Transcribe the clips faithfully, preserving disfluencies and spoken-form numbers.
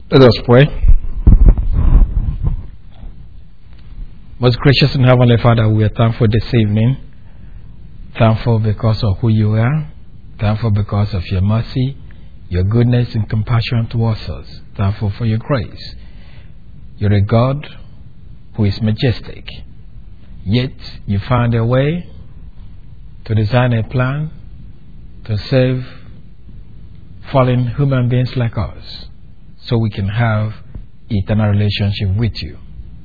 Let us pray. Most gracious and heavenly Father, we are thankful this evening. Thankful because of who you are. Thankful because of your mercy, your goodness and compassion towards us. Thankful for your grace. You're a God who is majestic. Yet you found a way to design a plan to save fallen human beings like us, so we can have eternal relationship with you.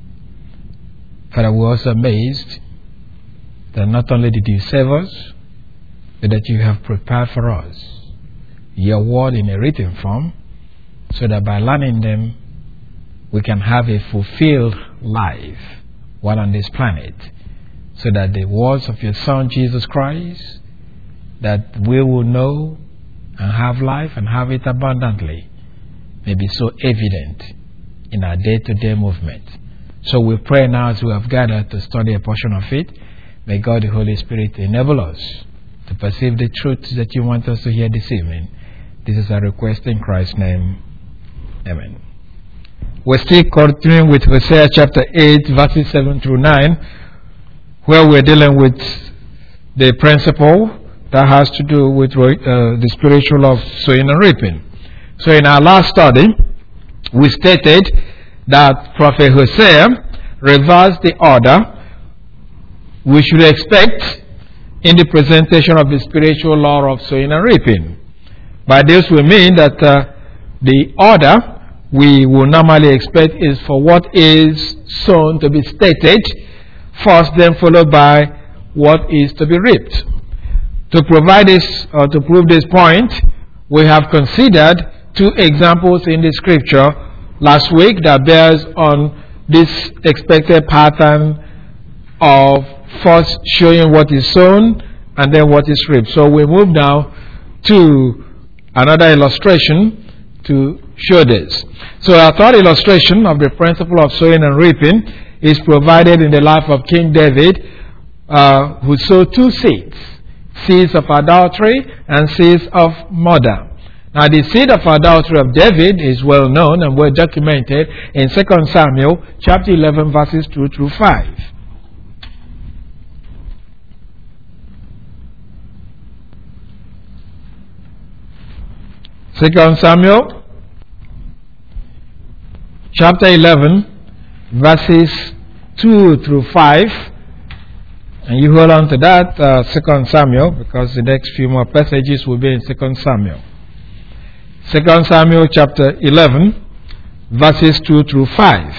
Father, we're also amazed that not only did you save us, but that you have prepared for us your word in a written form, so that by learning them, we can have a fulfilled life while on this planet, so that the words of your Son, Jesus Christ, that we will know and have life and have it abundantly, may be so evident in our day-to-day movement. So we pray now, as we have gathered to study a portion of it, may God the Holy Spirit enable us to perceive the truths that you want us to hear this evening. This is our request in Christ's name. Amen. We're still continuing with Hosea chapter eight, verses seven through nine, where we're dealing with the principle that has to do with uh, the spiritual of sowing and reaping. So in our last study, we stated that Prophet Hosea reversed the order we should expect in the presentation of the spiritual law of sowing and reaping. By this we mean that uh, the order we will normally expect is for what is sown to be stated first, then followed by what is to be reaped. To provide this, or to prove this point, we have considered two examples in the scripture last week that bears on this expected pattern of first showing what is sown and then what is reaped. So we move now to another illustration to show this. So our third illustration of the principle of sowing and reaping is provided in the life of King David, uh, who sowed two seeds. Seeds of adultery and seeds of murder. Now the seed of adultery of David is well known and well documented in Second Samuel chapter eleven, verses two through five. Second Samuel chapter eleven, verses two through five. And you hold on to that, uh, Second Samuel, because the next few more passages will be in Second Samuel. Second Samuel chapter eleven, verses two through five.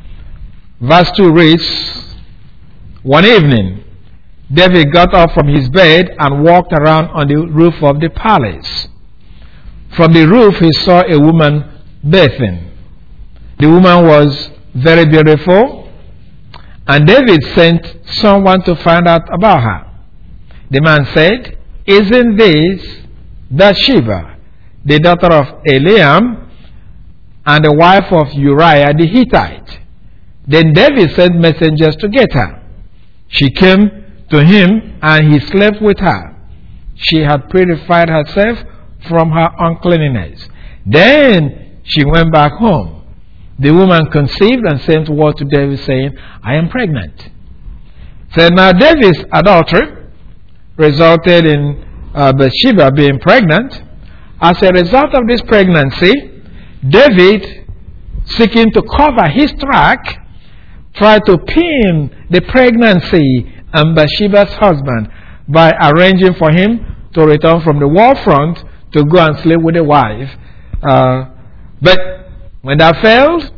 Verse two reads, One evening, David got up from his bed and walked around on the roof of the palace. From the roof he saw a woman bathing. The woman was very beautiful, and David sent someone to find out about her. The man said, Isn't this Bathsheba, the daughter of Eliam, and the wife of Uriah the Hittite? Then David sent messengers to get her. She came to him, and he slept with her. She had purified herself from her uncleanness. Then she went back home. The woman conceived and sent word to David, saying, I am pregnant. So now David's adultery resulted in uh, Bathsheba being pregnant. As a result of this pregnancy, David, seeking to cover his track, tried to pin the pregnancy on Bathsheba's husband by arranging for him to return from the war front to go and sleep with a wife. Uh, but when that failed,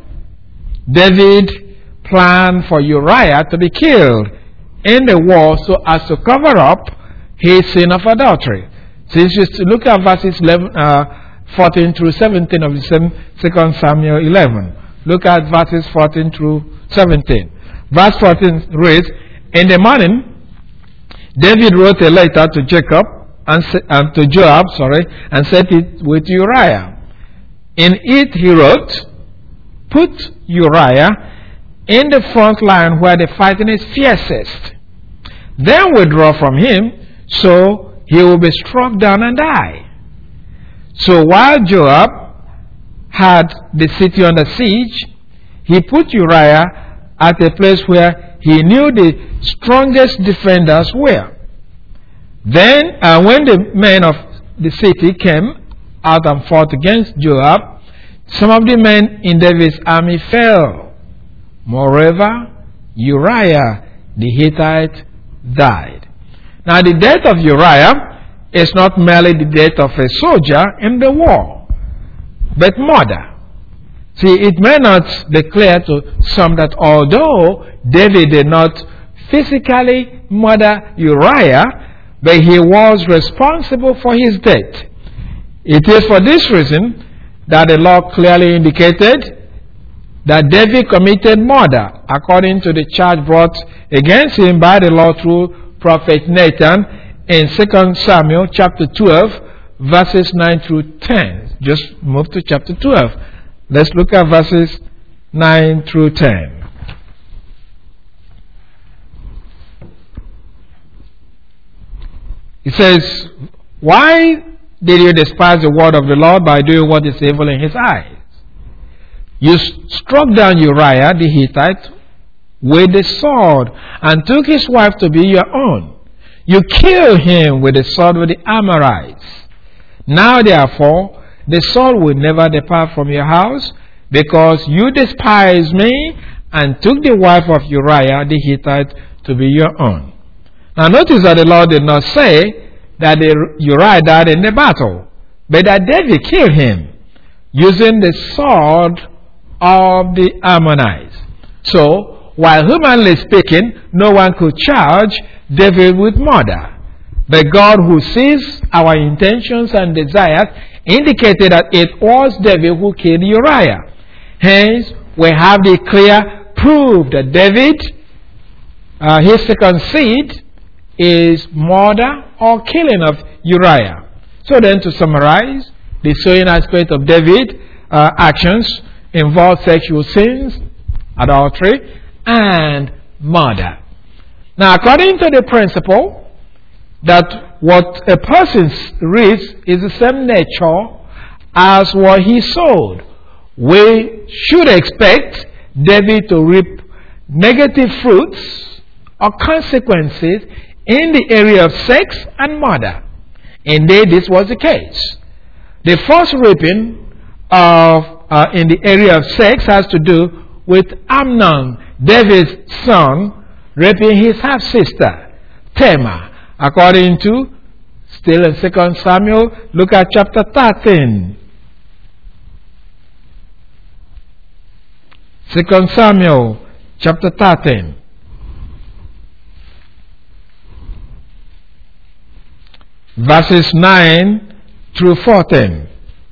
David planned for Uriah to be killed in the war so as to cover up his sin of adultery. Since you look at verses eleven, uh, fourteen through seventeen of the same Second Samuel eleven. Look at verses fourteen through seventeen. Verse fourteen reads, In the morning, David wrote a letter to Jacob and uh, to Joab, sorry, and sent it with Uriah. In it he wrote, Put Uriah in the front line where the fighting is fiercest. Then withdraw from him, so he will be struck down and die. So while Joab had the city under siege, he put Uriah at a place where he knew the strongest defenders were. Then, uh, when the men of the city came out and fought against Joab, some of the men in David's army fell. Moreover, Uriah the Hittite died. Now, the death of Uriah is not merely the death of a soldier in the war, but murder. See, it may not be clear to some that although David did not physically murder Uriah, but he was responsible for his death. It is for this reason that the law clearly indicated that David committed murder according to the charge brought against him by the law through prophet Nathan in Second Samuel chapter twelve, verses nine through ten. Just move to chapter twelve. Let's look at verses nine through ten. It says, "Why did you despise the word of the Lord by doing what is evil in his eyes? You struck down Uriah the Hittite with the sword and took his wife to be your own. You killed him with the sword of the Amorites. Now therefore, the sword will never depart from your house, because you despised me and took the wife of Uriah the Hittite to be your own." Now notice that the Lord did not say that the Uriah died in the battle, but that David killed him using the sword of the Ammonites. So, while humanly speaking, no one could charge David with murder, but God, who sees our intentions and desires, indicated that it was David who killed Uriah. Hence, we have the clear proof that David, uh, his second seed, is murder or killing of Uriah. So then, to summarize, the sowing aspect of David's uh, actions involve sexual sins, adultery, and murder. Now, according to the principle that what a person reaps is the same nature as what he sowed, we should expect David to reap negative fruits or consequences in the area of sex and murder. Indeed, this was the case. The first reaping of uh, in the area of sex has to do with Amnon, David's son, raping his half-sister, Tamar, according to, still in Second Samuel, look at chapter thirteen. Second Samuel, chapter thirteen. Verses nine through fourteen.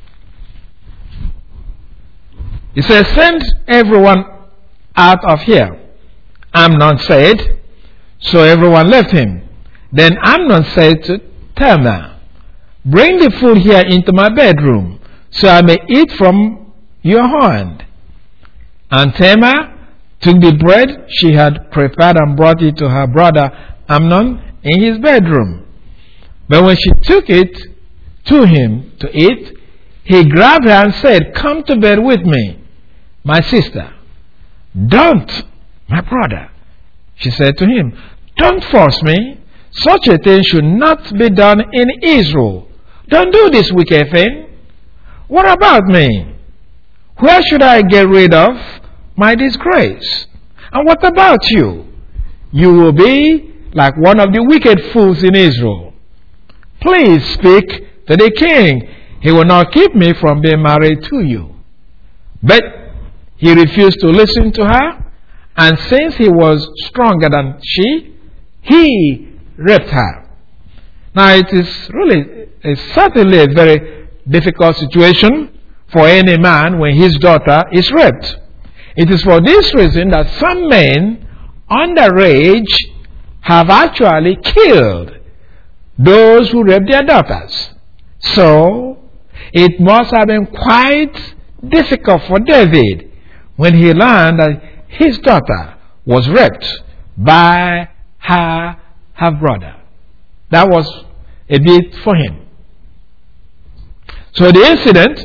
He says, "Send everyone out of here." Amnon said. So everyone left him. Then Amnon said to Tamar, "Bring the food here into my bedroom, so I may eat from your hand." And Tamar took the bread she had prepared and brought it to her brother Amnon in his bedroom. But when she took it to him to eat, he grabbed her and said, "Come to bed with me, my sister." "Don't, my brother," she said to him. "Don't force me. Such a thing should not be done in Israel. Don't do this wicked thing. What about me? Where should I get rid of my disgrace? And what about you? You will be like one of the wicked fools in Israel. Please speak to the king. He will not keep me from being married to you." But he refused to listen to her, and since he was stronger than she, he raped her. Now, it is really, it's certainly a very difficult situation for any man when his daughter is raped. It is for this reason that some men underage have actually killed those who raped their daughters. So, it must have been quite difficult for David when he learned that his daughter was raped by her half-brother. That was a bit for him. So the incident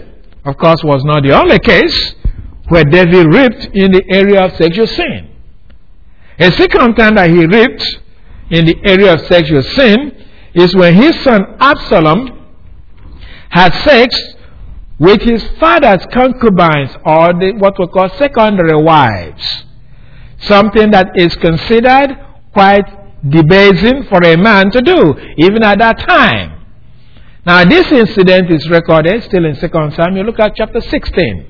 of course, was not the only case where David reaped in the area of sexual sin. A second time that he reaped in the area of sexual sin is when his son Absalom had sex with his father's concubines, or the, what we call secondary wives. Something that is considered quite debasing for a man to do, even at that time. Now, this incident is recorded still in Second Samuel. Look at chapter sixteen.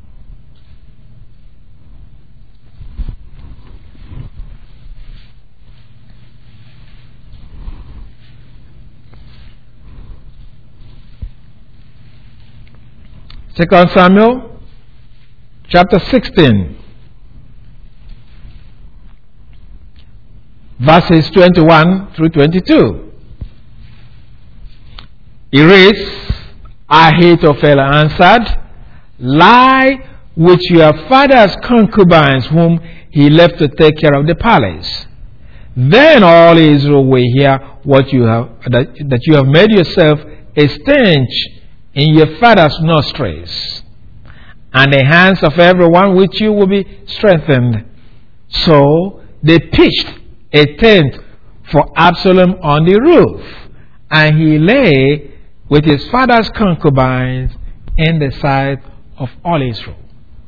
Second Samuel, chapter sixteen, verses twenty-one through twenty-two. He reads, Ahithophel answered, lie with your father's concubines, whom he left to take care of the palace. Then all Israel will hear what you have, that, that you have made yourself a stench in your father's nostrils, and the hands of everyone with you will be strengthened. So they pitched a tent for Absalom on the roof, and he lay with his father's concubines in the sight of all Israel.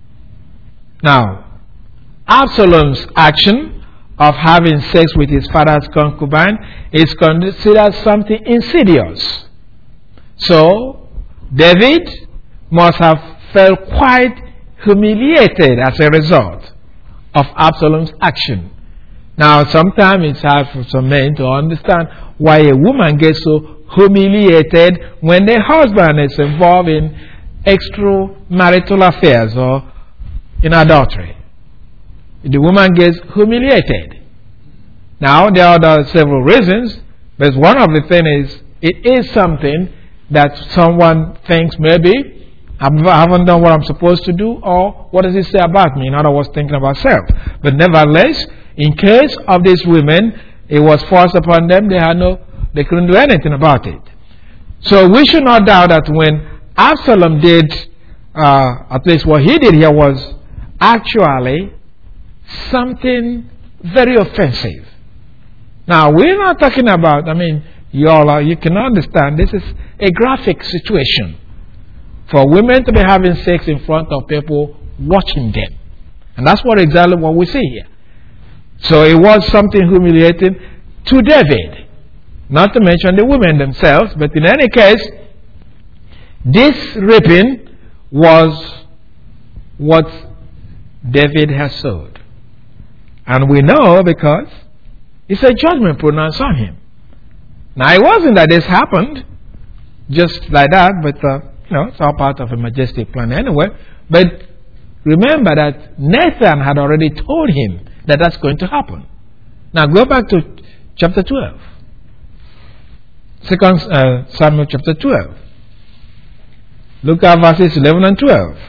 Now, Absalom's action of having sex with his father's concubine is considered something insidious. So, David must have felt quite humiliated as a result of Absalom's action. Now, sometimes it's hard for some men to understand why a woman gets so humiliated when their husband is involved in extramarital affairs or in adultery. The woman gets humiliated. Now, there are several reasons, but one of the things is, it is something that someone thinks maybe I haven't done what I'm supposed to do, or what does it say about me? In other words, thinking about self. But nevertheless, in case of these women, it was forced upon them. They had no, they couldn't do anything about it. So we should not doubt that when Absalom did, uh, at least what he did here was actually something very offensive. Now, we're not talking about, I mean, you all are, you can understand, this is a graphic situation for women to be having sex in front of people watching them. And that's what exactly what we see here. So it was something humiliating to David, not to mention the women themselves, but in any case, this raping was what David has sowed. And we know because it's a judgment pronounced on him. Now, it wasn't that this happened just like that, but uh, you know, it's all part of a majestic plan anyway. But remember that Nathan had already told him that that's going to happen. Now, go back to chapter twelve. Second uh, Samuel chapter twelve. Look at verses eleven and twelve.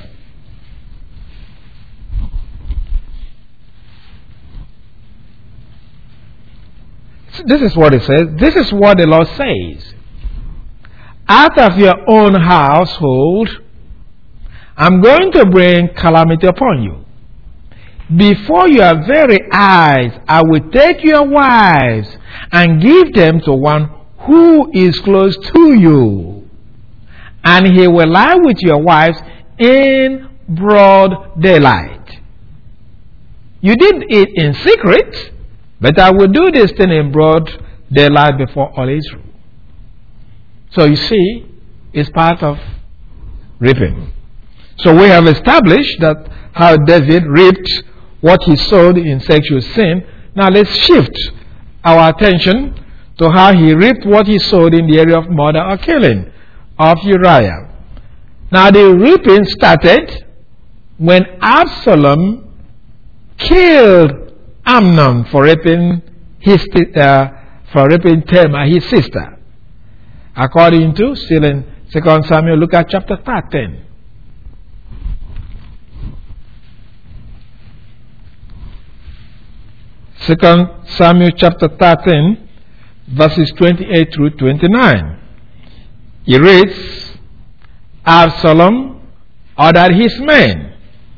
This is what it says. This is what the Lord says. Out of your own household, I'm going to bring calamity upon you. Before your very eyes, I will take your wives and give them to one who is close to you. And he will lie with your wives in broad daylight. You did it in secret, but I will do this thing in broad daylight before all Israel. So you see, it's part of reaping. So we have established that how David reaped what he sowed in sexual sin. Now let's shift our attention to how he reaped what he sowed in the area of murder or killing of Uriah. Now the reaping started when Absalom killed Amnon for raping his uh, for raping Tamar, his sister. According to, still in Second Samuel, look at chapter thirteen. Second Samuel chapter thirteen, verses twenty-eight through twenty-nine. He reads, Absalom ordered his men.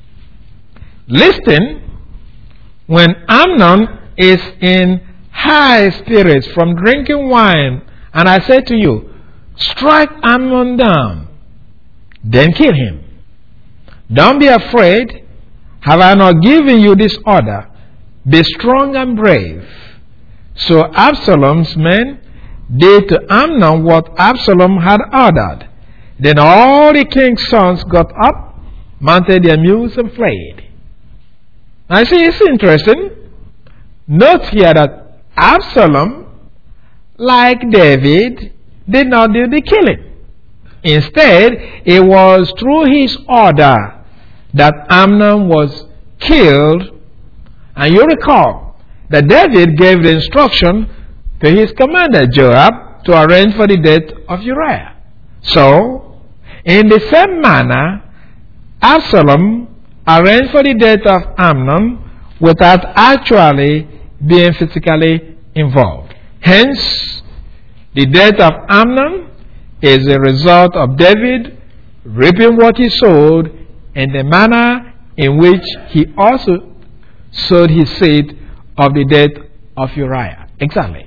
Listen, when Amnon is in high spirits from drinking wine, and I say to you, strike Amnon down, then kill him. Don't be afraid. Have I not given you this order? Be strong and brave. So Absalom's men did to Amnon what Absalom had ordered. Then all the king's sons got up, mounted their mules, and fled. I see it's interesting. Note here that Absalom, like David, did not do the killing. Instead, it was through his order that Amnon was killed. And you recall that David gave the instruction to his commander Joab to arrange for the death of Uriah. So, in the same manner, Absalom arranged for the death of Amnon without actually being physically involved. Hence, the death of Amnon is a result of David reaping what he sowed in the manner in which he also sowed his seed of the death of Uriah. Exactly.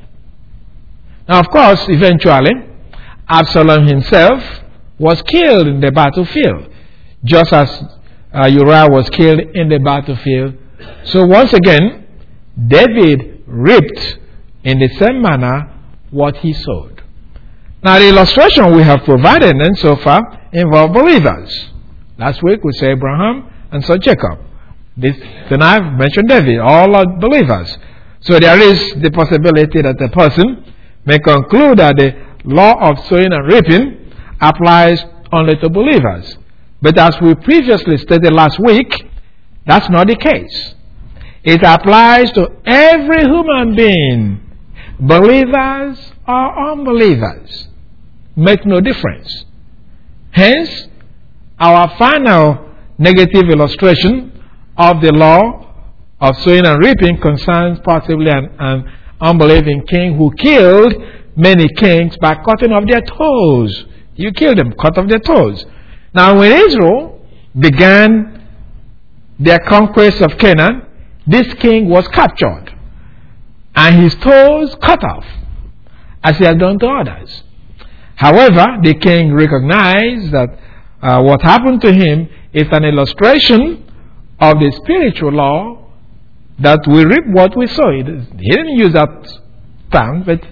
Now, of course, eventually, Absalom himself was killed in the battlefield, just as uh, Uriah was killed in the battlefield. So once again, David reaped in the same manner what he sowed. Now, the illustration we have provided and so far involve believers. Last week we saw Abraham and saw Jacob. This, tonight I've mentioned David. All are believers. So there is the possibility that a person may conclude that the law of sowing and reaping applies only to believers. But as we previously stated last week, that's not the case. It applies to every human being, believers or unbelievers. Make no difference. Hence, our final negative illustration of the law of sowing and reaping concerns possibly an, an unbelieving king who killed many kings by cutting off their toes. You killed them, cut off their toes. Now, when Israel began their conquest of Canaan, this king was captured and his toes cut off, as he had done to others. However, the king recognized that uh, what happened to him is an illustration of the spiritual law that we reap what we sow. He didn't use that term, but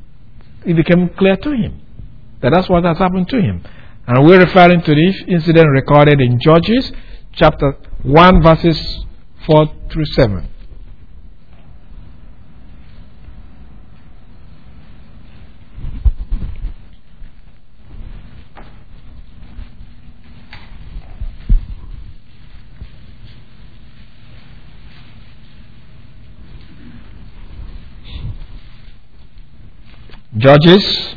it became clear to him that that's what has happened to him. And we're referring to this incident recorded in Judges chapter one, verses four through seven. Judges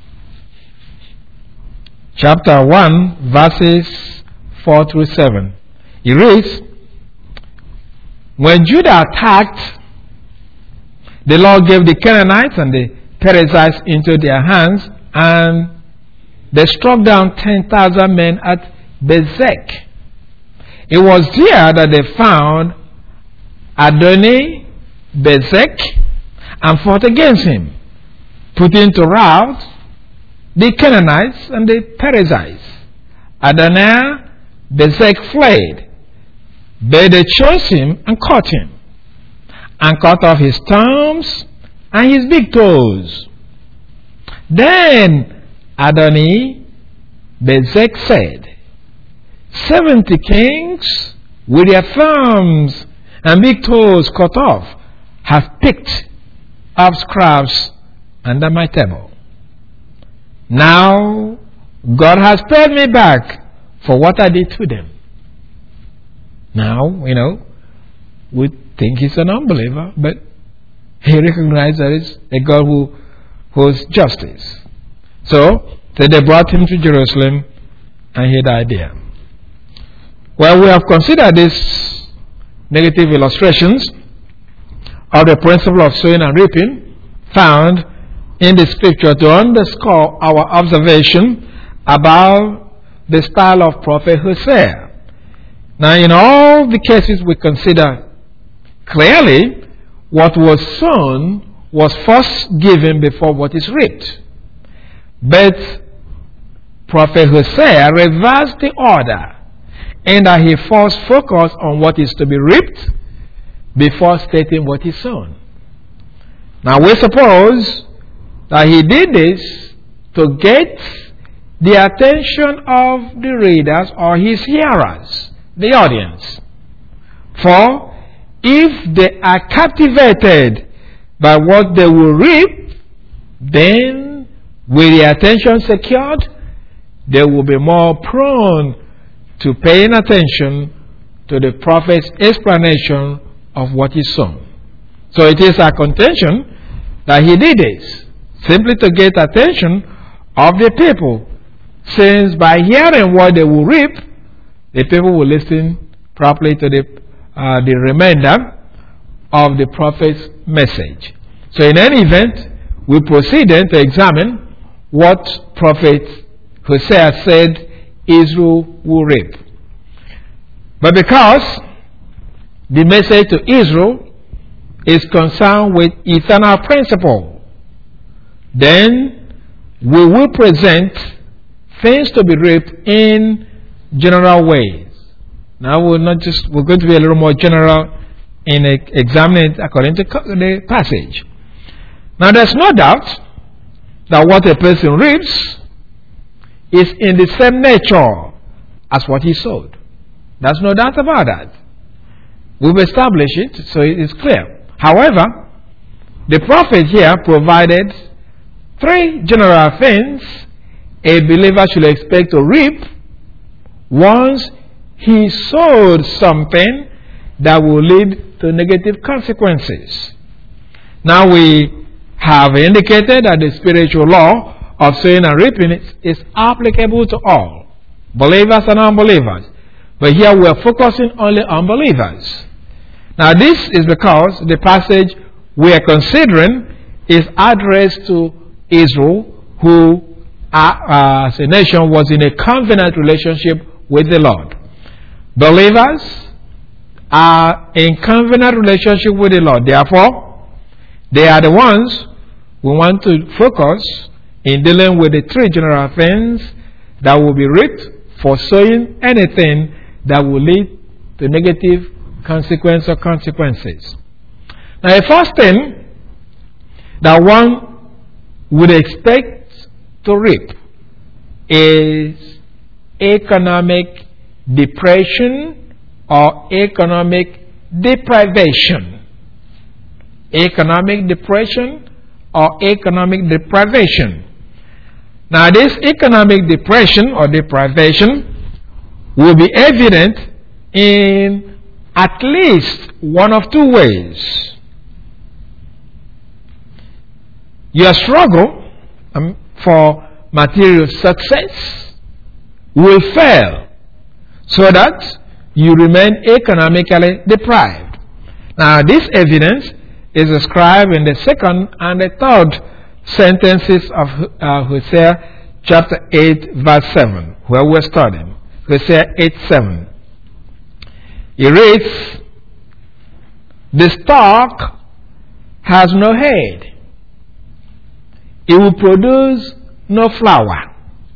chapter one, verses four through seven. It reads, when Judah attacked, the Lord gave the Canaanites and the Perizzites into their hands, and they struck down ten thousand men at Bezek. It was there that they found Adoni Bezek and fought against him, putting to rout the Canaanites and the Perizzites. Adonai Bezek fled, but they chose him and caught him, and cut off his thumbs and his big toes. Then Adoni Bezek said, seventy kings with their thumbs and big toes cut off have picked up scraps under my table. Now God has paid me back for what I did to them. Now, you know, we think he's an unbeliever, but he recognized that it's a God who who's justice. So, so they brought him to Jerusalem and he died there. Well, we have considered these negative illustrations of the principle of sowing and reaping found in the scripture to underscore our observation about the style of Prophet Hosea. Now, in all the cases we consider, clearly what was sown was first given before what is reaped. But Prophet Hosea reversed the order, and that he first focused on what is to be reaped before stating what is sown. Now we suppose that he did this to get the attention of the readers or his hearers, the audience. For if they are captivated by what they will reap, then with the attention secured, they will be more prone to paying attention to the prophet's explanation of what is sown. So it is our contention that he did this simply to get attention of the people, since by hearing what they will reap, the people will listen properly to the uh, the remainder of the prophet's message. So in any event, we proceed then to examine what Prophet Hosea said Israel will reap. But because the message to Israel is concerned with eternal principle, then we will present things to be reaped in general ways. Now we're not just we're going to be a little more general in examining it according to the passage. Now there's no doubt that what a person reaps is in the same nature as what he sowed. There's no doubt about that. We've established it, so it is clear. However, the prophet here provided three general things a believer should expect to reap once he sowed something that will lead to negative consequences. Now we have indicated that the spiritual law of sowing and reaping is, is applicable to all, believers and unbelievers. But here we are focusing only on believers. Now this is because the passage we are considering is addressed to Israel, who uh, uh, as a nation was in a covenant relationship with the Lord. Believers are in covenant relationship with the Lord. Therefore, they are the ones we want to focus in dealing with the three general things that will be reaped for sowing anything that will lead to negative consequence or consequences. Now, the first thing that one would expect to reap is economic depression or economic deprivation. Economic depression or economic deprivation. Now, this economic depression or deprivation will be evident in at least one of two ways. Your struggle um, for material success will fail so that you remain economically deprived. Now, this evidence is described in the second and the third sentences of uh, Hosea chapter eight verse seven, where we're studying. Hosea eight seven. It reads, "The stalk has no head. It will produce no flower."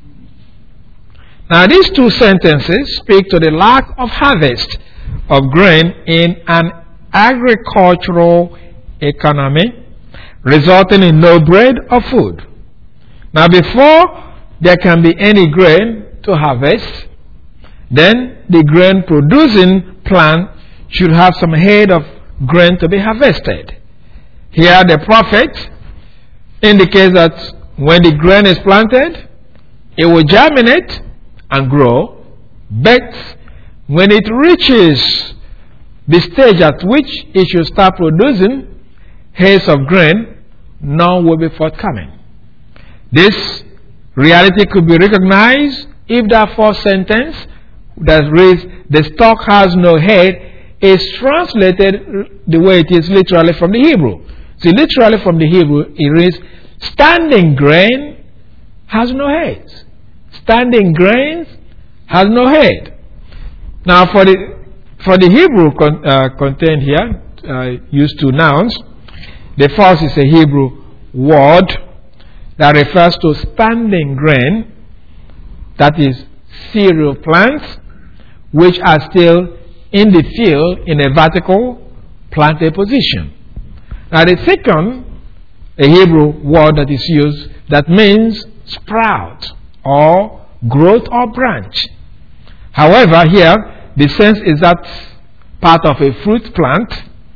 Now these two sentences speak to the lack of harvest of grain in an agricultural economy, resulting in no bread or food. Now before there can be any grain to harvest, then the grain producing plant should have some head of grain to be harvested. Here the prophet indicates that when the grain is planted, it will germinate and grow, but when it reaches the stage at which it should start producing heads of grain, none will be forthcoming. This reality could be recognized if that first sentence that reads, "The stalk has no head," is translated the way it is literally from the Hebrew. See, literally from the Hebrew, it reads, "Standing grain has no heads." Standing grains has no head. Now, for the for the Hebrew con, uh, contained here, uh, used two nouns. The first is a Hebrew word that refers to standing grain, that is, cereal plants, which are still in the field in a vertical planted position. Now, the second, a Hebrew word that is used that means sprout or growth or branch. However, here the sense is that part of a fruit plant,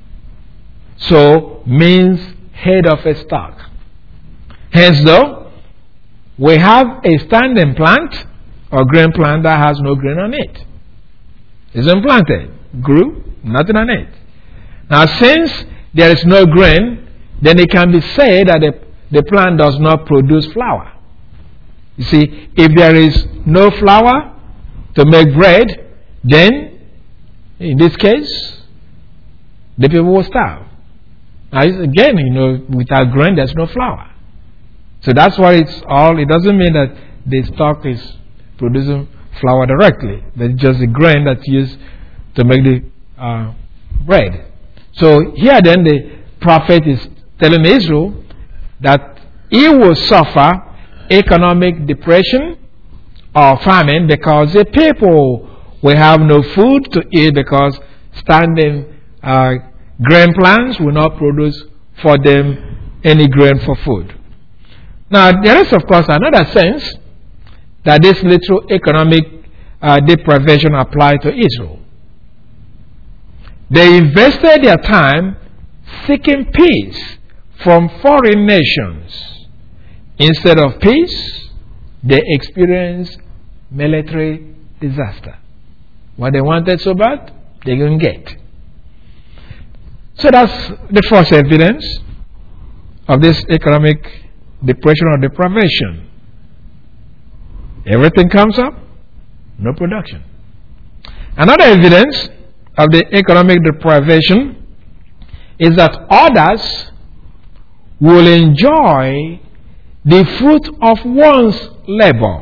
so means head of a stalk. Hence, though, we have a standing plant or grain plant that has no grain on it. It's unplanted, grew, nothing on it. Now, since there is no grain, then it can be said that the, the plant does not produce flour. You see, if there is no flour to make bread, then, in this case, the people will starve. Now, again, you know, without grain, there's no flour. So that's why it's all, it doesn't mean that the stalk is producing flour directly, but it's just the grain that's used to make the uh, bread. So here then the prophet is telling Israel that he will suffer economic depression or famine because the people will have no food to eat because standing uh, grain plants will not produce for them any grain for food. Now, there is, of course, another sense that this literal economic uh, deprivation applied to Israel. They invested their time seeking peace from foreign nations. Instead of peace, they experienced military disaster. What they wanted so bad, they couldn't get. So that's the first evidence of this economic depression or deprivation. Everything comes up, no production. Another evidence of the economic deprivation is that others will enjoy the fruit of one's labor,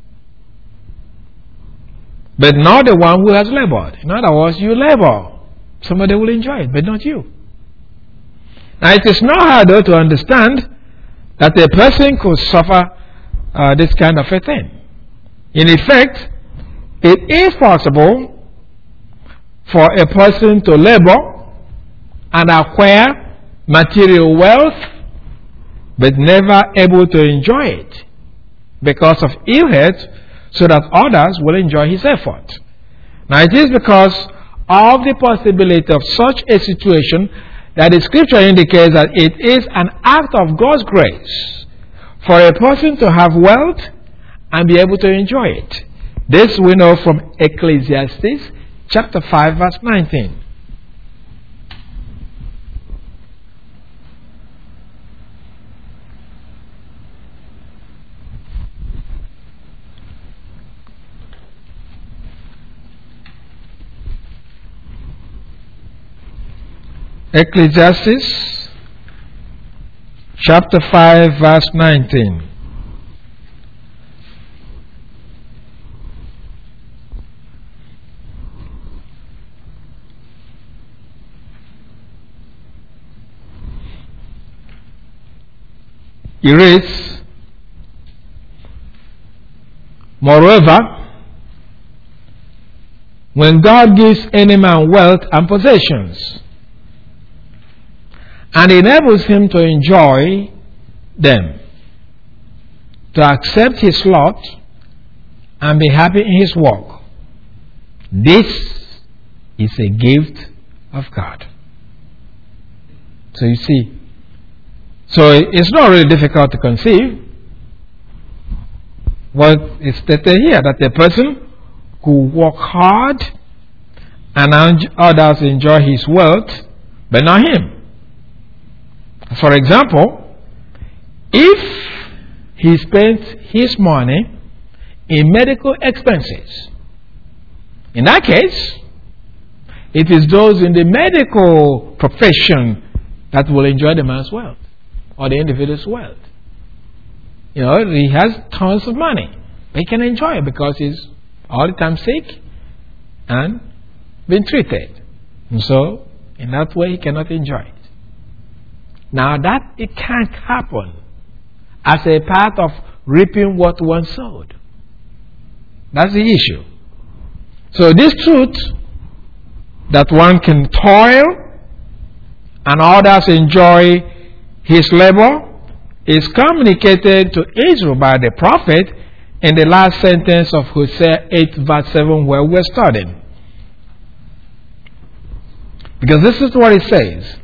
but not the one who has labored. In other words, you labor, somebody will enjoy it, but not you. Now, it is not hard, though, to understand that a person could suffer uh, this kind of a thing. In effect, it is possible for a person to labor and acquire material wealth, but never able to enjoy it because of ill health, so that others will enjoy his effort. Now, it is because of the possibility of such a situation that the scripture indicates that it is an act of God's grace for a person to have wealth and be able to enjoy it. This we know from Ecclesiastes chapter five, verse nineteen. Ecclesiastes chapter five, verse nineteen. It reads, moreover, when God gives any man wealth and possessions, and enables him to enjoy them, to accept his lot, and be happy in his work, this is a gift of God. So you see, so it's not really difficult to conceive what is stated here, that a person who work hard and others enjoy his wealth, but not him. For example, if he spent his money in medical expenses, in that case, it is those in the medical profession that will enjoy the man's wealth or the individual's wealth. You know, he has tons of money, but he can enjoy it because he's all the time sick and being treated. And so, in that way, he cannot enjoy it. Now, that it can't happen as a part of reaping what one sowed. That's the issue. So, this truth that one can toil and others enjoy his labor is communicated to Israel by the prophet in the last sentence of Hosea eight verse seven, where we're studying. Because this is what it says.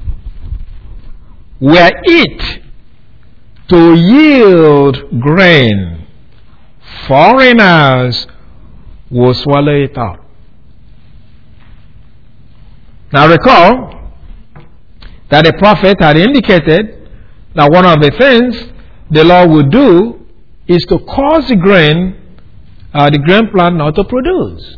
Were it to yield grain, foreigners will swallow it up. Now recall that the prophet had indicated that one of the things the Lord would do is to cause the grain, uh, the grain plant not to produce.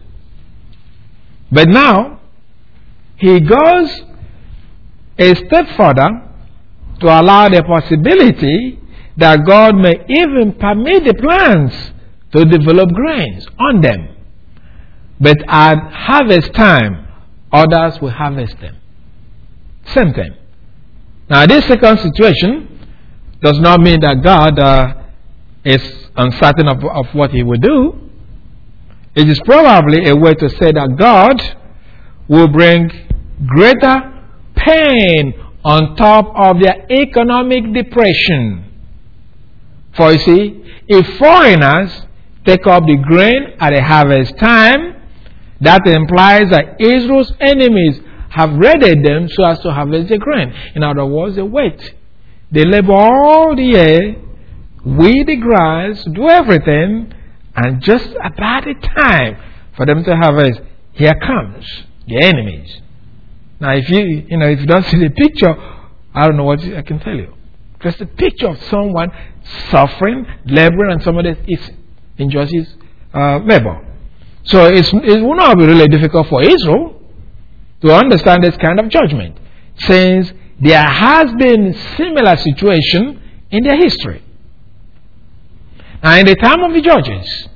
But now, he goes a step further to allow the possibility that God may even permit the plants to develop grains on them. But at harvest time, others will harvest them. Same thing. Now, this second situation does not mean that God uh, is uncertain of, of what he will do. It is probably a way to say that God will bring greater pain on top of their economic depression. For you see, if foreigners take up the grain at a harvest time, that implies that Israel's enemies have raided them so as to harvest the grain. In other words, they wait. They labor all the year, weed the grass, do everything, and just about the time for them to harvest, here comes the enemies. Now, if you you know if you don't see the picture, I don't know what I can tell you. Just a picture of someone suffering, laboring, and somebody is enjoys his uh, labor. So it's, it will not be really difficult for Israel to understand this kind of judgment, since there has been similar situation in their history. Now, in the time of the judges,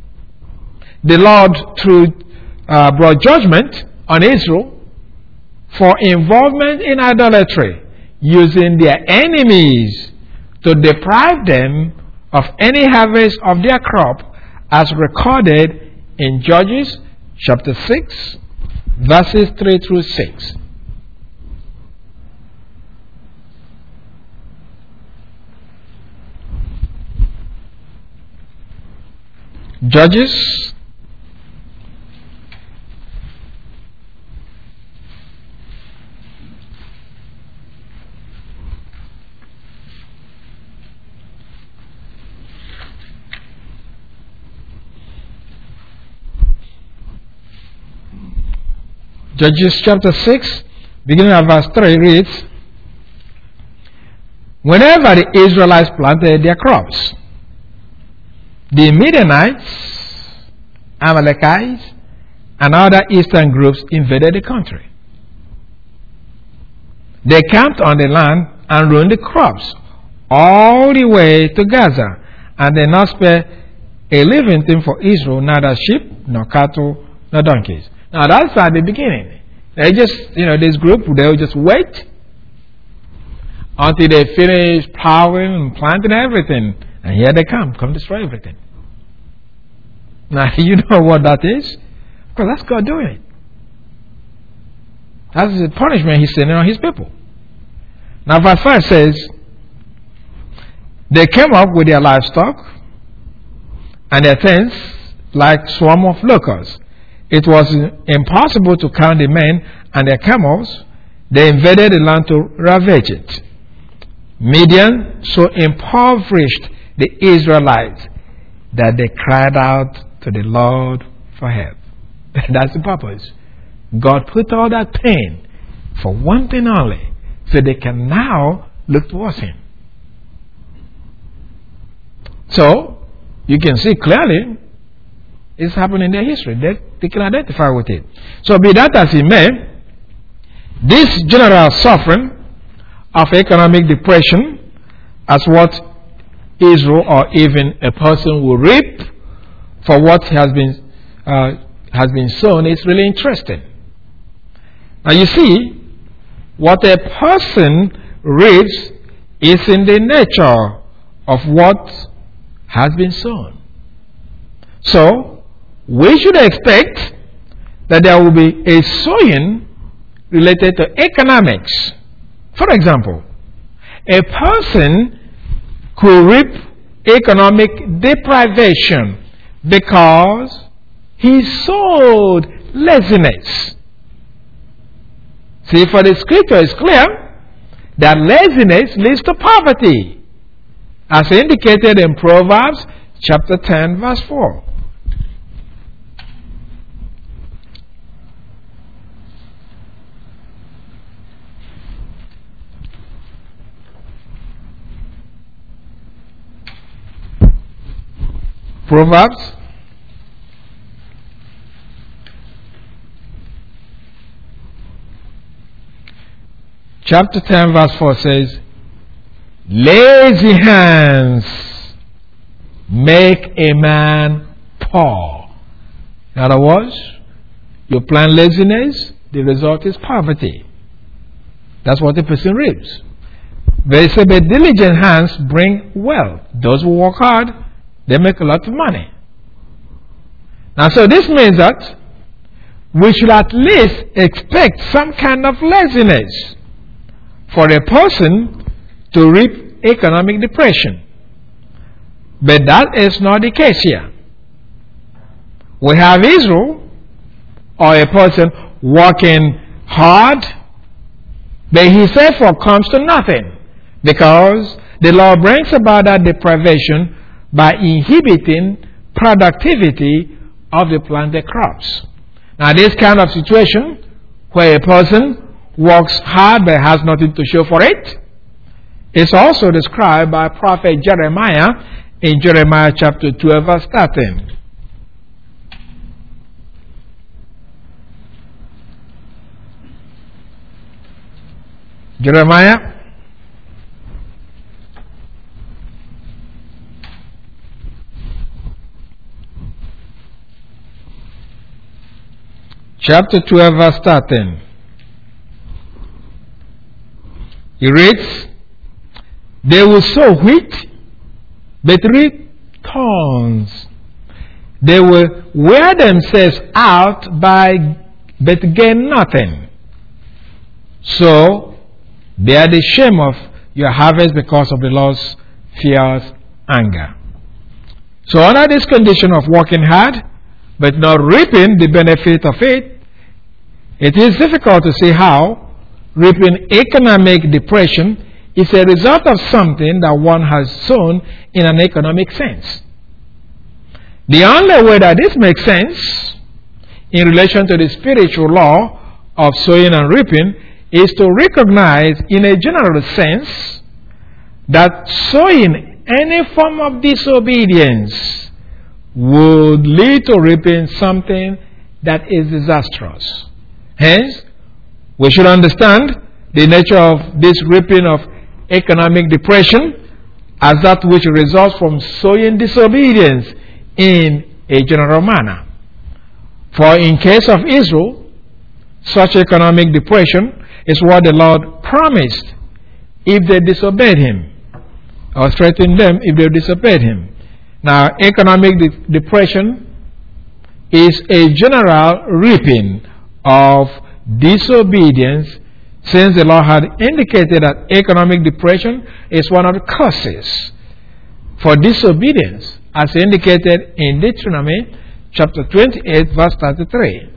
the Lord through uh, brought judgment on Israel for involvement in idolatry, using their enemies to deprive them of any harvest of their crop, as recorded in Judges chapter six, verses three through six. Judges Judges chapter six, beginning at verse three, reads, whenever the Israelites planted their crops, the Midianites, Amalekites, and other eastern groups invaded the country. They camped on the land and ruined the crops all the way to Gaza, and did not spare a living thing for Israel, neither sheep, nor cattle, nor donkeys. Now, that's at the beginning. They just, you know, this group, they will just wait until they finish plowing and planting everything. And here they come, come destroy everything. Now, you know what that is? Because that's God doing it. That's the punishment He's sending on His people. Now, verse five says, they came up with their livestock and their tents like swarm of locusts. It was impossible to count the men and their camels. They invaded the land to ravage it. Midian so impoverished the Israelites that they cried out to the Lord for help. That's the purpose. God put all that pain for one thing only, so they can now look towards Him. So, you can see clearly it's happening in their history. They, they can identify with it. So, be that as it may, this general suffering of economic depression, as what Israel or even a person will reap for what has been uh, has been sown is really interesting. Now you see, what a person reaps is in the nature of what has been sown. So we should expect that there will be a sowing related to economics. For example, a person could reap economic deprivation because he sowed laziness. See, for the scripture is clear that laziness leads to poverty, as indicated in Proverbs chapter ten, verse four. Proverbs chapter ten, verse four says, lazy hands make a man poor. In other words, you plant laziness, the result is poverty. That's what the person reaps. They say, but diligent hands bring wealth. Those who work hard, they make a lot of money. Now, so this means that we should at least expect some kind of laziness for a person to reap economic depression. But that is not the case here. We have Israel, or a person working hard, but he therefore comes to nothing, because the Lord brings about that deprivation by inhibiting productivity of the planted crops. Now, this kind of situation where a person works hard but has nothing to show for it is also described by prophet Jeremiah in Jeremiah chapter twelve, verse thirteen. Jeremiah chapter twelve, verse thirteen. He reads, they will sow wheat, but reap thorns. They will wear themselves out by, but gain nothing. So, bear the shame of your harvest because of the Lord's fierce anger. So, under this condition of working hard, but not reaping the benefit of it, it is difficult to see how reaping economic depression is a result of something that one has sown in an economic sense. The only way that this makes sense in relation to the spiritual law of sowing and reaping is to recognize in a general sense that sowing any form of disobedience would lead to reaping something that is disastrous. Hence, we should understand the nature of this reaping of economic depression as that which results from sowing disobedience in a general manner. For in case of Israel, such economic depression is what the Lord promised if they disobeyed Him, or threatened them if they disobeyed Him. Now, economic de- depression is a general reaping of disobedience, since the Lord had indicated that economic depression is one of the causes for disobedience, as indicated in Deuteronomy chapter twenty-eight, verse thirty-three.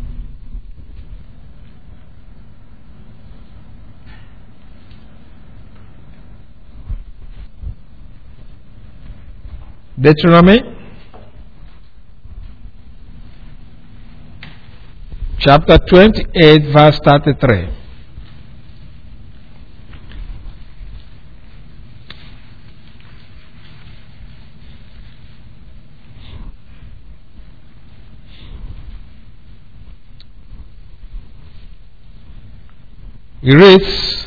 Deuteronomy chapter twenty-eight, verse thirty-three. It reads,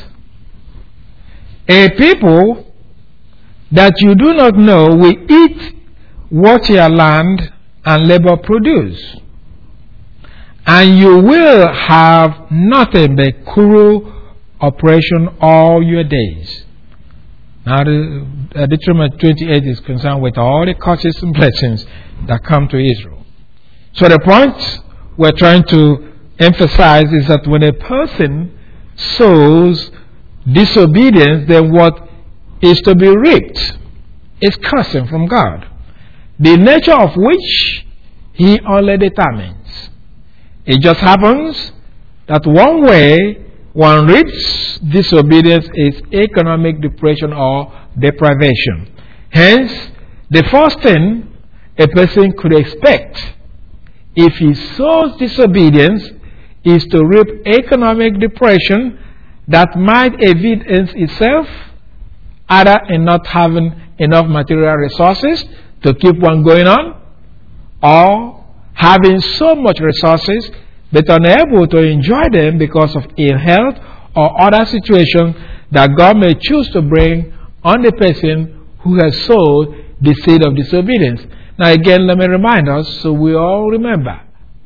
a people that you do not know will eat what your land and labor produce. And you will have nothing but cruel oppression all your days. Now, the, uh, Deuteronomy twenty-eight is concerned with all the curses and blessings that come to Israel. So the point we're trying to emphasize is that when a person sows disobedience, then what is to be reaped is cursing from God, the nature of which He only determines. It just happens that one way one reaps disobedience is economic depression or deprivation. Hence, the first thing a person could expect if he sows disobedience is to reap economic depression that might evidence itself either in not having enough material resources to keep one going on, or having so much resources but unable to enjoy them because of ill health or other situations that God may choose to bring on the person who has sowed the seed of disobedience. Now again, let me remind us so we all remember.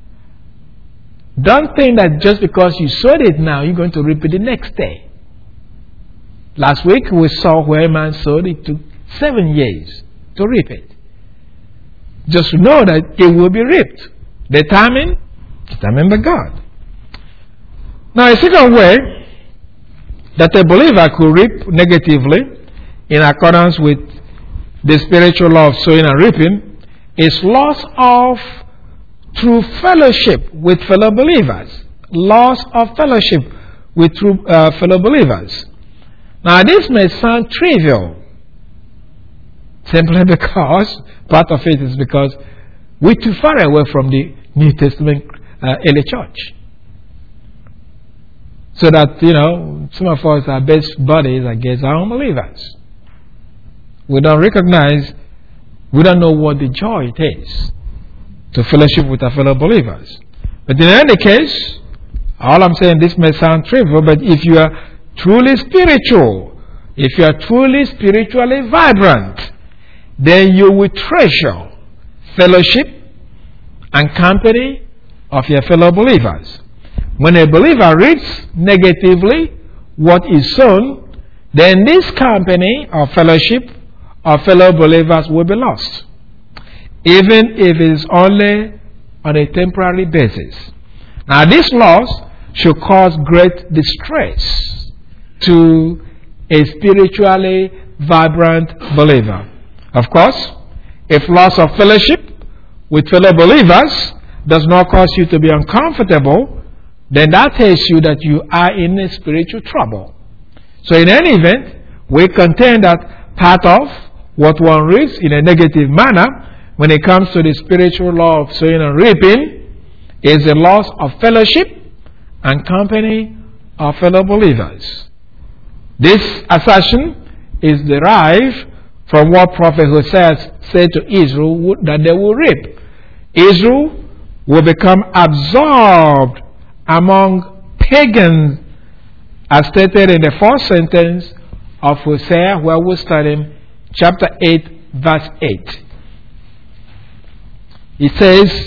Don't think that just because you sowed it now, you're going to reap it the next day. Last week we saw where a man sowed, it took seven years to reap it. Just know that it will be reaped. The timing, determined by God. Now a second way that a believer could reap negatively in accordance with the spiritual law of sowing and reaping is loss of true fellowship with fellow believers. Loss of fellowship with true uh, fellow believers. Now this may sound trivial, simply because part of it is because we're too far away from the New Testament uh, early church. So that, you know, some of us, our best buddies, I guess, are unbelievers. We don't recognize, we don't know what the joy it is to fellowship with our fellow believers. But in any case, all I'm saying, this may sound trivial, but if you are truly spiritual, if you are truly spiritually vibrant, then you will treasure fellowship and company of your fellow believers. When a believer reads negatively what is sown, then this company or fellowship of fellow believers will be lost, even if it is only on a temporary basis. Now this loss should cause great distress to a spiritually vibrant believer. Of course, if loss of fellowship with fellow believers does not cause you to be uncomfortable, then that tells you that you are in a spiritual trouble. So in any event, we contend that part of what one reads in a negative manner when it comes to the spiritual law of sowing and reaping is the loss of fellowship and company of fellow believers. This assertion is derived from what Prophet Hosea said to Israel that they will reap. Israel will become absorbed among pagans, as stated in the first sentence of Hosea, where we're studying chapter eight, verse eight. It says,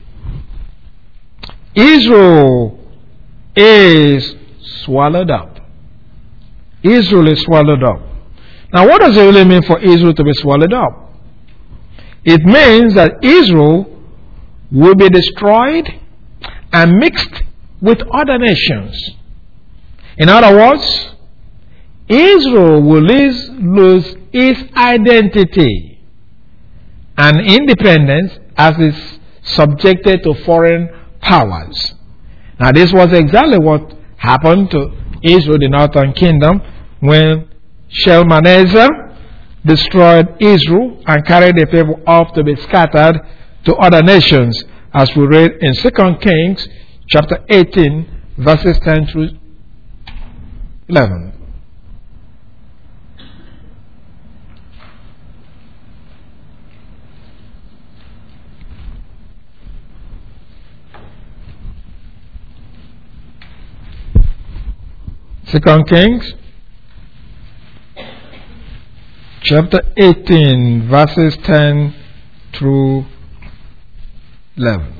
Israel is swallowed up. Israel is swallowed up. Now, what does it really mean for Israel to be swallowed up? It means that Israel will be destroyed and mixed with other nations. In other words, Israel will lose, lose its identity and independence as is subjected to foreign powers. Now, this was exactly what happened to Israel, the northern kingdom, when Shalmaneser destroyed Israel and carried the people off to be scattered to other nations, as we read in Second Kings chapter eighteen, verses ten through eleven. Second Kings chapter eighteen, verses ten through eleven.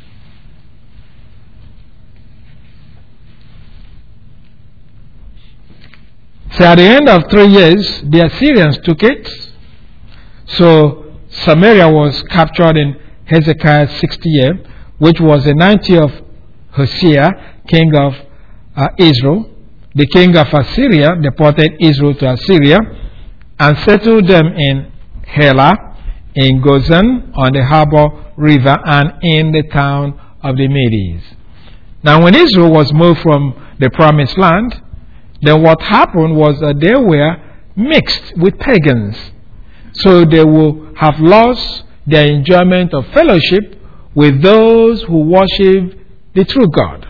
So at the end of three years, the Assyrians took it. So Samaria was captured in Hezekiah's sixtieth year, which was the ninth year of Hosea, king of uh, Israel. The king of Assyria deported Israel to Assyria and settled them in Helah, in Gozan, on the Harbor River, and in the town of the Medes. Now when Israel was moved from the promised land, then what happened was that they were mixed with pagans. So they will have lost their enjoyment of fellowship with those who worship the true God.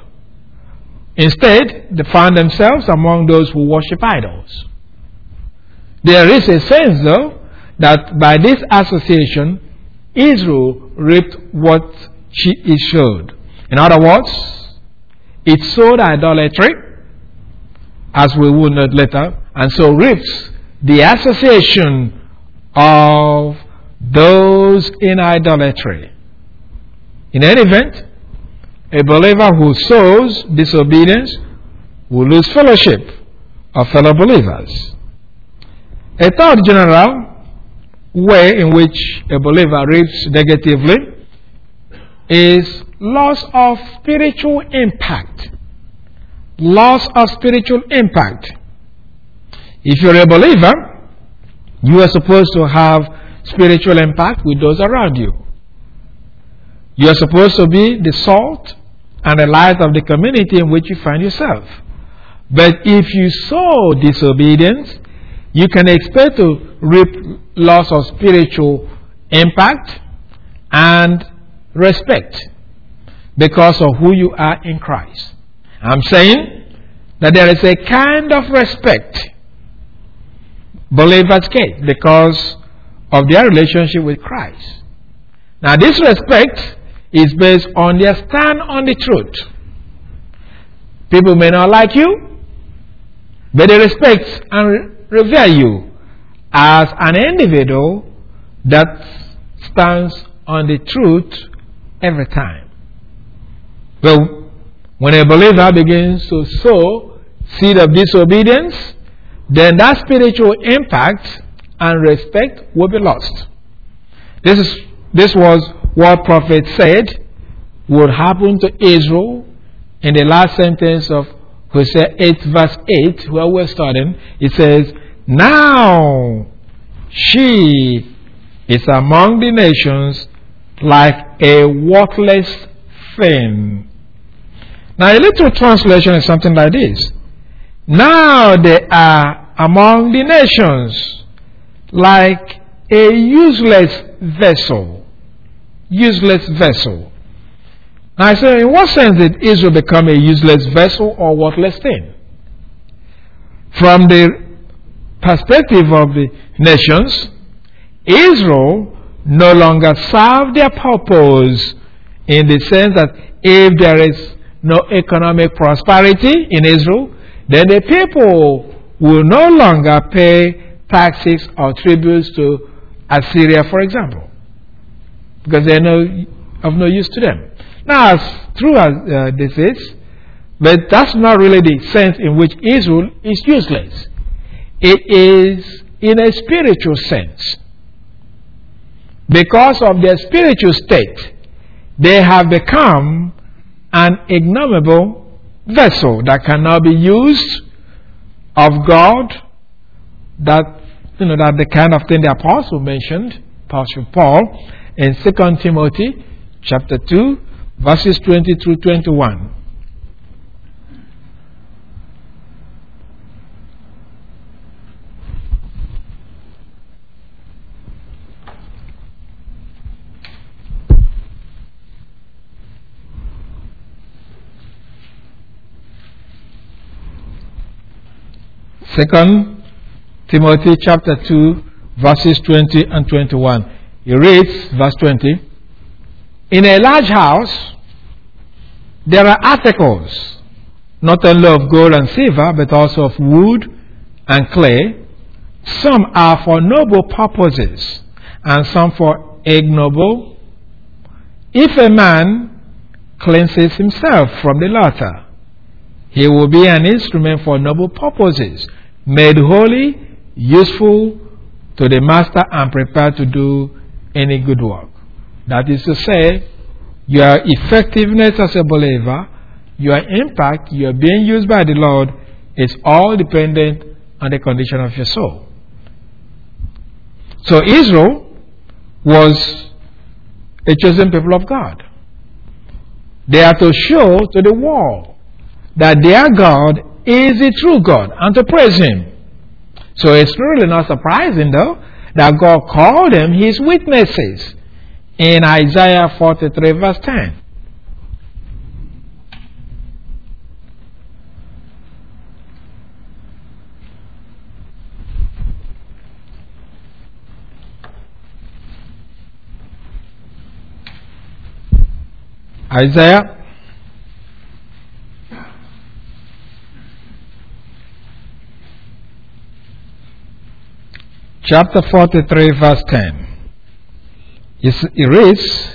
Instead, they found themselves among those who worship idols. There is a sense, though, that by this association, Israel reaped what she it showed. In other words, it sowed idolatry, as we will note later, and so reaps the association of those in idolatry. In any event, a believer who sows disobedience will lose fellowship of fellow believers. A third general way in which a believer reaps negatively is loss of spiritual impact. Loss of spiritual impact. If you're a believer, you are supposed to have spiritual impact with those around you. You are supposed to be the salt and the light of the community in which you find yourself. But if you sow disobedience, you can expect to reap loss of spiritual impact and respect because of who you are in Christ. I'm saying that there is a kind of respect believers get because of their relationship with Christ. Now this respect is based on their stand on the truth. People may not like you, but they respect and revere you as an individual that stands on the truth every time. Well, when a believer begins to sow seed of disobedience, then that spiritual impact and respect will be lost. This is this was what prophet said would happen to Israel in the last sentence of Hosea eight verse eight, where we're starting. It says, "Now she is among the nations like a worthless thing." Now a little translation is something like this. Now they are among the nations like a useless vessel. Useless vessel. Now I say, in what sense did Israel become a useless vessel or worthless thing? From the perspective of the nations, Israel no longer served their purpose in the sense that if there is no economic prosperity in Israel, then the people will no longer pay taxes or tributes to Assyria, for example, because they are no, of no use to them. Now, as true as uh, this is, but that's not really the sense in which Israel is useless. It is in a spiritual sense. Because of their spiritual state, they have become an ignoble vessel that cannot be used of God. That you know that the kind of thing the apostle mentioned, Apostle Paul, in Second Timothy chapter two, verses twenty through twenty-one. Second Timothy chapter two, verses twenty and twenty-one. He reads verse twenty. In a large house there are articles, not only of gold and silver, but also of wood and clay. Some are for noble purposes, and some for ignoble. if a man cleanses himself from the latter, he will be an instrument for noble purposes, made holy, useful to the master, and prepared to do any good work. That is to say, your effectiveness as a believer, your impact, your being used by the Lord is all dependent on the condition of your soul. So Israel was a chosen people of God. They are to show to the world that their God is the true God and to praise Him. So it's really not surprising, though, that God called them His witnesses in Isaiah forty-three verse ten. Isaiah chapter forty-three verse ten. It reads,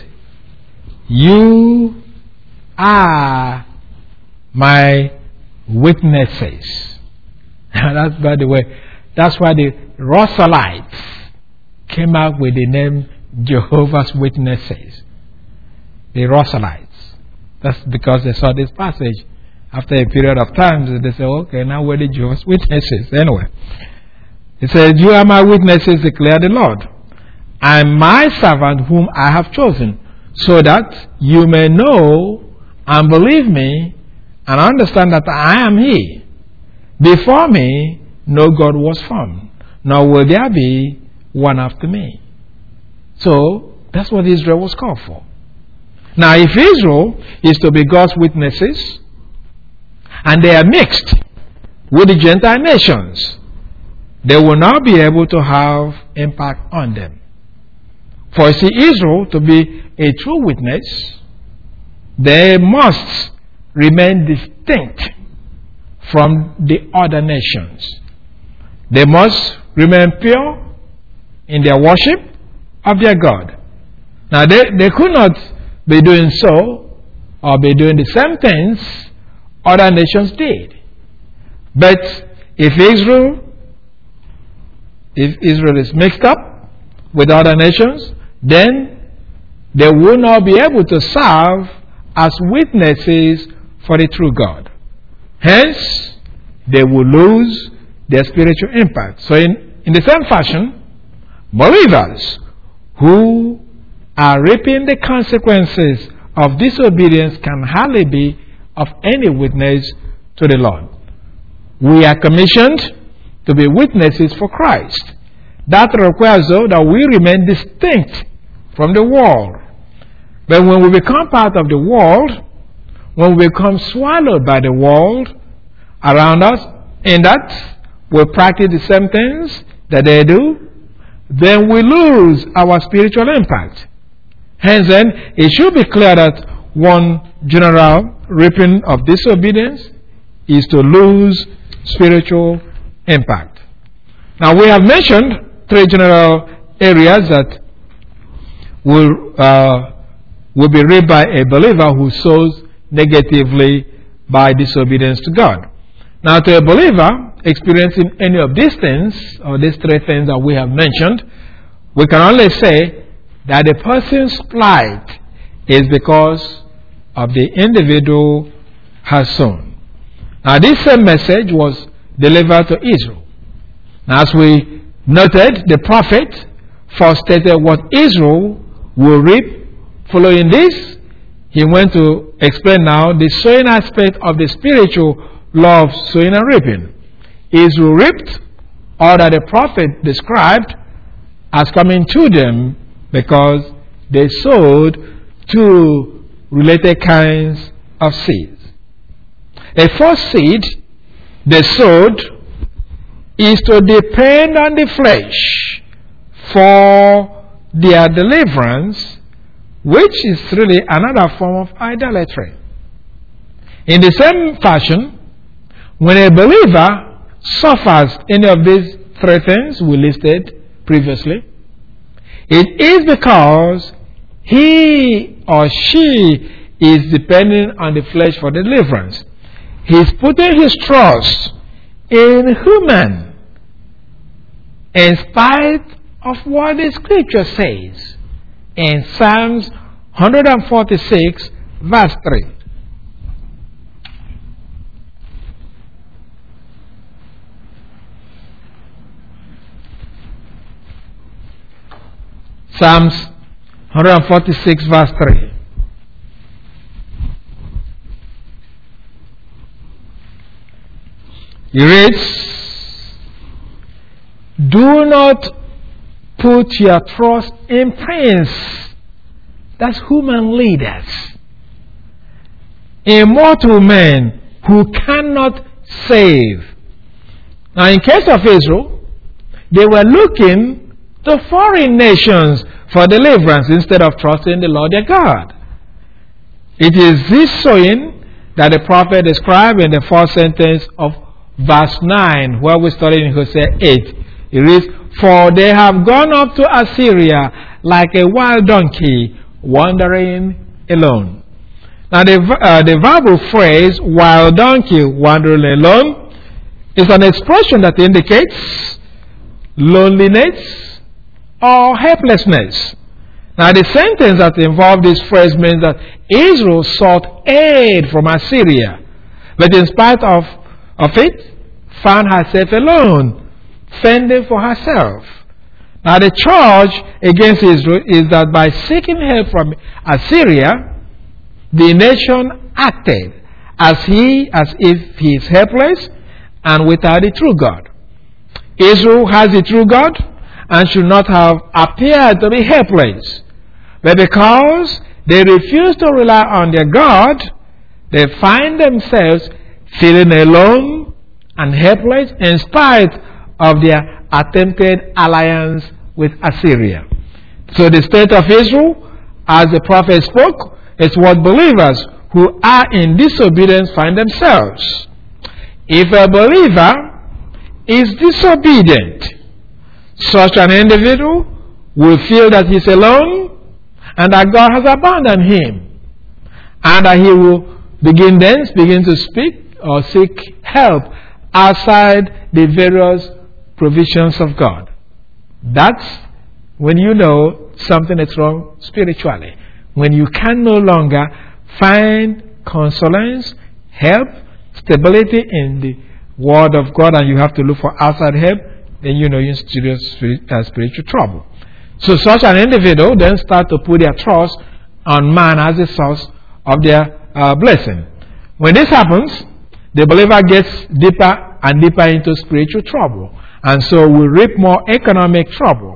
"You are my witnesses." That's, by the way, that's why the Russellites came up with the name Jehovah's Witnesses. The Russellites. That's because they saw this passage. After a period of time, they say, okay, now we're the Jehovah's Witnesses. Anyway, it says, "You are my witnesses, declare the Lord, and my servant whom I have chosen, so that you may know and believe me and understand that I am He. Before me, no God was formed, nor will there be one after me." So, that's what Israel was called for. Now, if Israel is to be God's witnesses, and they are mixed with the Gentile nations, they will not be able to have impact on them. For you see, Israel, to be a true witness, they must remain distinct from the other nations. They must remain pure in their worship of their God. Now, they, they could not be doing so or be doing the same things other nations did. But if Israel, if Israel is mixed up with other nations, then they will not be able to serve as witnesses for the true God. Hence, they will lose their spiritual impact. So in, in the same fashion, believers who are reaping the consequences of disobedience can hardly be of any witness to the Lord. We are commissioned to be witnesses for Christ. That requires, though, that we remain distinct from the world. But when we become part of the world, when we become swallowed by the world around us, in that we practice the same things that they do, then we lose our spiritual impact. Hence then, it should be clear that one general reaping of disobedience is to lose spiritual impact. Now, we have mentioned three general areas that will, uh, will be reaped by a believer who sows negatively by disobedience to God. Now, to a believer experiencing any of these things, or these three things that we have mentioned, we can only say that the person's plight is because of the individual has sown. Now, this same message was delivered to Israel. Now, as we noted, the prophet first stated what Israel will reap. Following this, he went to explain now the sowing aspect of the spiritual law of sowing and reaping. Israel reaped all that the prophet described as coming to them because they sowed two related kinds of seeds. A first seed they sowed is to depend on the flesh for their deliverance, which is really another form of idolatry. In the same fashion, when a believer suffers any of these three things we listed previously, it is because he or she is depending on the flesh for deliverance. He's putting his trust in human in spite of what the scripture says in Psalms one forty-six verse three. Psalms one forty-six verse three. He reads, "Do not put your trust in prince," that's human leaders, "in mortal men who cannot save." Now, in case of Israel, they were looking to foreign nations for deliverance instead of trusting the Lord their God. It is this sowing that the prophet described in the fourth sentence of verse nine, where we studied in Hosea eight. It reads, "For they have gone up to Assyria like a wild donkey, wandering alone." Now, the, uh, the verbal phrase, wild donkey, wandering alone, is an expression that indicates loneliness or helplessness. Now, the sentence that involved this phrase means that Israel sought aid from Assyria, but in spite of, of it, found herself alone, fending for herself. Now, the charge against Israel is that by seeking help from Assyria, the nation acted as he as if he is helpless and without the true God. Israel has the true God and should not have appeared to be helpless. But because they refuse to rely on their God, they find themselves feeling alone and helpless in spite of their attempted alliance with Assyria. So the state of Israel, as the prophet spoke, is what believers who are in disobedience find themselves. If a believer is disobedient, such an individual will feel that he is alone and that God has abandoned him, and that he will begin then begin to speak or seek help outside the various provisions of God. That's when you know something is wrong spiritually. When you can no longer find consolence, help, stability in the Word of God, and you have to look for outside help, then you know you're in serious uh, spiritual trouble. So such an individual then start to put their trust on man as the source of their uh, blessing. When this happens, the believer gets deeper and deeper into spiritual trouble, and so will reap more economic trouble.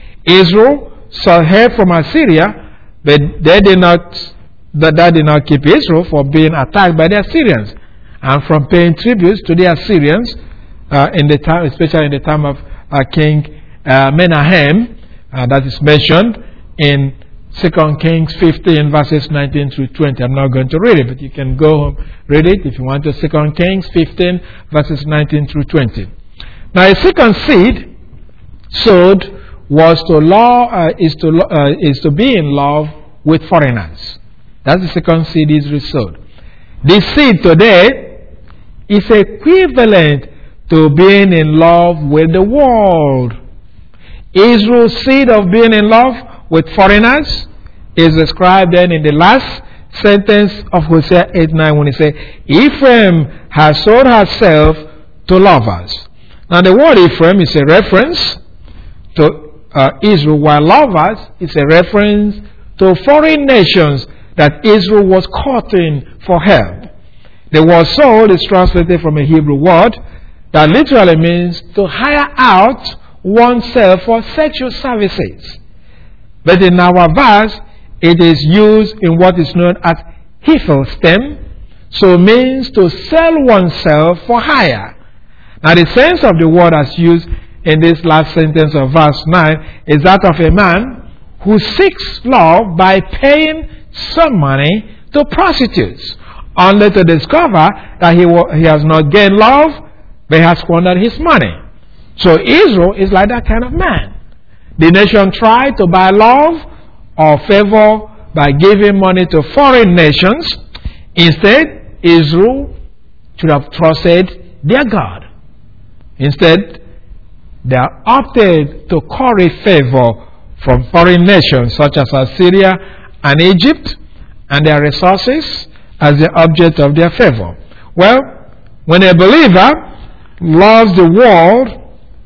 Israel sought help from Assyria, but they did not. That, that did not keep Israel from being attacked by the Assyrians and from paying tributes to the Assyrians, uh, in the time, especially in the time of uh, King uh, Menahem, uh, that is mentioned in Second Kings fifteen verses nineteen through twenty. I'm not going to read it, but you can go home read it if you want to. Second Kings fifteen verses nineteen through twenty. Now, a second seed sowed was to law uh, is to uh, is to be in love with foreigners. That's the second seed Israel sowed. This seed today is equivalent to being in love with the world. Israel's seed of being in love with foreigners is described then in the last sentence of Hosea eight nine when he says, "Ephraim has sold herself to lovers." Now, the word Ephraim is a reference to uh, Israel, while lovers is a reference to foreign nations that Israel was courting for help. The word sold is translated from a Hebrew word that literally means to hire out oneself for sexual services. But in our verse, it is used in what is known as Hiphil stem, so it means to sell oneself for hire. Now, the sense of the word as used in this last sentence of verse nine is that of a man who seeks love by paying some money to prostitutes, only to discover that he, he has not gained love, but has squandered his money. So Israel is like that kind of man. The nation tried to buy love or favor by giving money to foreign nations. Instead, Israel should have trusted their God. Instead, they are opted to curry favor from foreign nations such as Assyria and Egypt, and their resources as the object of their favor. Well, when a believer loves the world,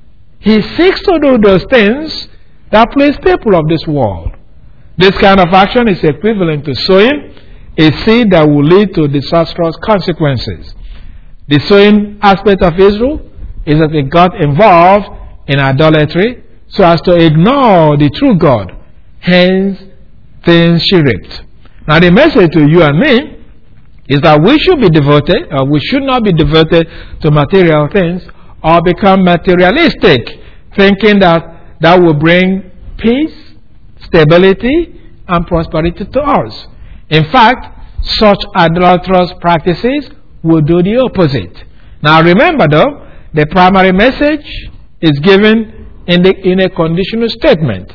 he seeks to do those things that please people of this world. This kind of action is equivalent to sowing a seed that will lead to disastrous consequences. The sowing aspect of Israel is that they got involved in idolatry so as to ignore the true God. Hence, things she reaped. Now, the message to you and me is that we should be devoted, or we should not be devoted to material things or become materialistic, thinking that that will bring peace, stability, and prosperity to us. In fact, such idolatrous practices will do the opposite. Now, remember though, the primary message is given in, the, in a conditional statement.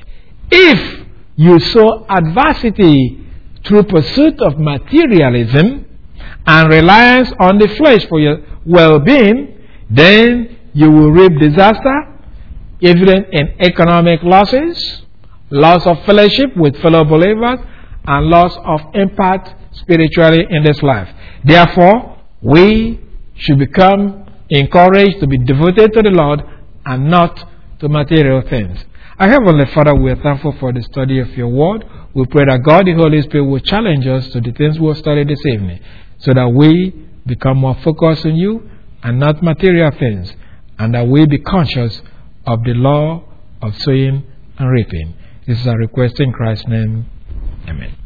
If you sow adversity through pursuit of materialism and reliance on the flesh for your well-being, then you will reap disaster, evident in economic losses, loss of fellowship with fellow believers, and loss of impact spiritually in this life. Therefore, we should become encouraged to be devoted to the Lord and not to material things. Our Heavenly Father, we are thankful for the study of your word. We pray that God, the Holy Spirit, will challenge us to the things we have studied this evening, so that we become more focused on you and not material things, and that we be conscious of the law of sowing and reaping. This is our request in Christ's name. Amen.